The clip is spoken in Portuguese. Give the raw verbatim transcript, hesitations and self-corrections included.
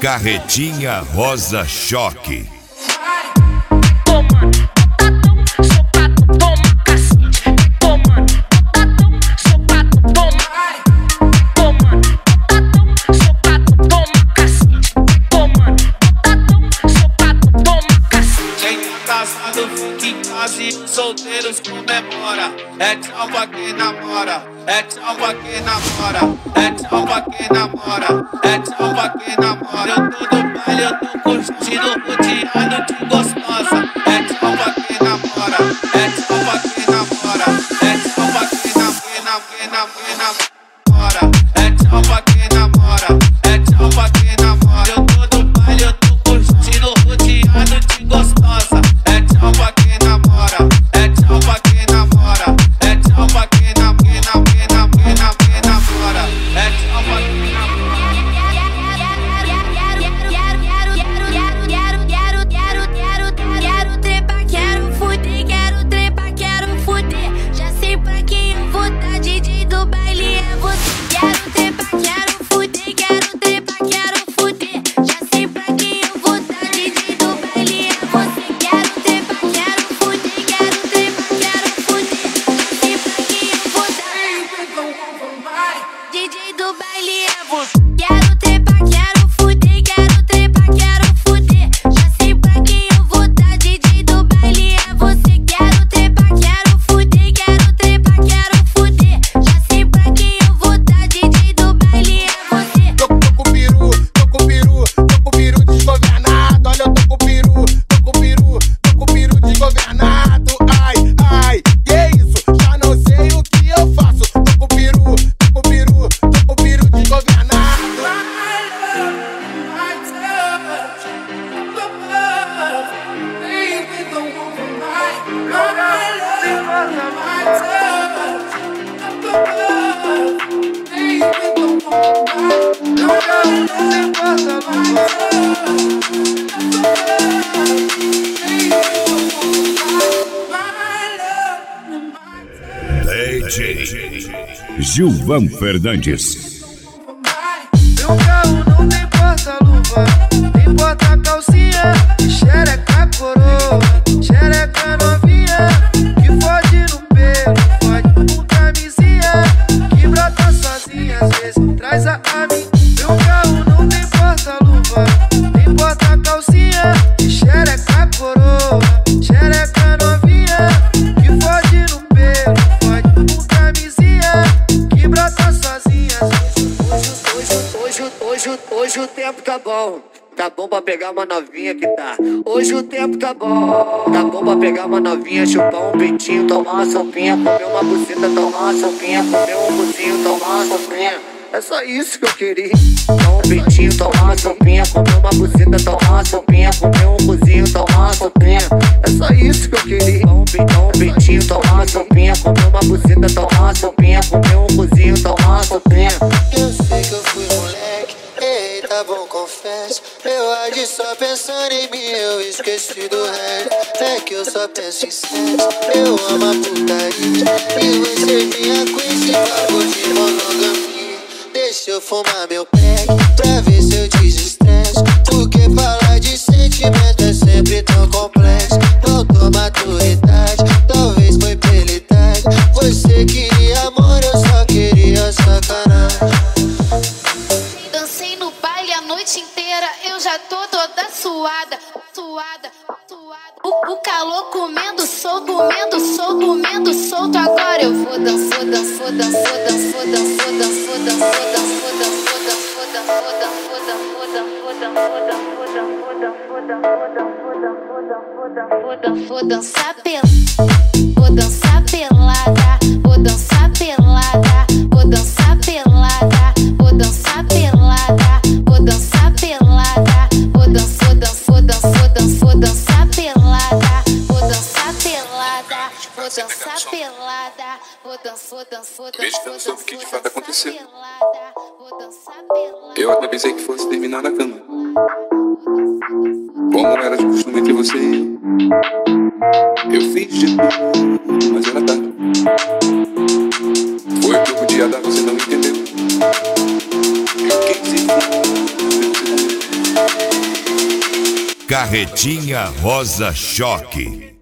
Carretinha Rosa Choque. Solteiros comemora, é tchau pra quem namora, é tchau pra quem namora, é tchau pra quem namora, é tchau pra quem namora. Eu tô no baile, eu tô curtindo, rodeado de gostosa, é tchau pra quem namora, é tchau pra quem namora, é tchau pra quem namora, quem namora, quem namora, é tchau pra quem namora, é tchau pra quem namora. Eu tô no baile, eu tô curtindo, rodeado de gostosa, é tchau pra quem namora. É tchau pra quem namora, é tchau pra quem namora, quem namora, quem namora, quem namora, é tchau pra quem namora. Quero trepar, quero fuder, quero trepar, quero fuder. Já sei pra quem eu vou dar, D J do baile é você. Quero trepar, quero fuder, quero trepar, quero fuder. Já sei pra quem eu vou dar, D J do baile é você. Quero trepar, quero fuder, quero trepar, quero fuder. Já sei pra quem eu vou dar, D J do baile é você. Quero trepar, quero fuder, quero trepar, quero fuder. Já sei pra quem eu vou dar, D J do baile é você. Quero trepar, quero fuder, quero trepar, quero fuder. Já sei pra quem eu vou dar, D J do baile é você. Tô, tô com o peru, tô com o peru, tô com o peru desgovernado. Olha, eu tô com o peru, tô com o peru, tô com o peru desgovernado. Ai, ai, que isso? Já não sei o que eu faço. Tô com o peru, tô com o peru, tô com o peru desgovernado. D J Gilvan Fernandes. Meu carro não tem porta-luva, tem porta-calcinha, xereca coroa, xereca novinha, que fode no pelo, fode com camisinha, que brota sozinha, às vezes traz a mim. Meu carro não tem porta-luva, tem porta-calcinha, xereca coroa, xereca novinha, que fode no pelo, fode com camisinha, que brota sozinha, às vezes. Hoje, hoje, hoje, hoje o tempo tá bom. Tá bom pra pegar uma novinha que tá. Hoje o tempo tá bom. Tá bom pra pegar uma novinha, chupar um peitinho, tomar uma sopinha, comer uma buceta, tomar uma sopinha, comer um buzinho, tomar uma sopinha. É só isso que eu queria. Tomar um peitinho, tomar uma sopinha, comer uma buceta, tomar uma sopinha, comer um buzinho, tomar uma sopinha. É só isso que eu queria. Tomar um peitinho, tomar uma sopinha, comer uma buceta, tomar uma sopinha, comer um buzinho, tomar uma sopinha. Eu sei que eu fui moleque, ei, tá bom, confesso. Eu agi só pensando em mim, eu esqueci do resto. É que eu só penso em sexo, eu amo a putaria. E você vinha com esse papo de monogamia. Deixa eu fumar meu pack, pra ver se eu desestresso. Porque falar de sentimento é sempre tão complexo. Faltou maturidade, talvez foi pela idade. Você queria amor, eu só queria sacanagem. Dancei no baile a noite inteira, eu já tô toda suada, suada, suada. O, o calor comendo solto, comendo solto, comendo solto. Agora eu vou dançar, dançar, dançar, dançar, dançar, dançar, dançar, dançar, vou dançar pelada, vou dançar pelada, vou dançar pelada, vou dançar pelada, vou dançar pelada, vou dançar pelada, vou dançar, dançar, dançar, dançar, dançar pelada, vou dançar pelada, vou dançar pelada, vou dançar, dançar, Acreditando sobre o que de fato aconteceu. vou dançar pelada. Eu até pensei que fosse terminar na cama, como era de costume entre você e eu. Eu fiz de tudo, mas era tarde. Foi o que eu podia dar, você não entendeu. Eu quis ir, você não entendeu. Carretinha Rosa Choque.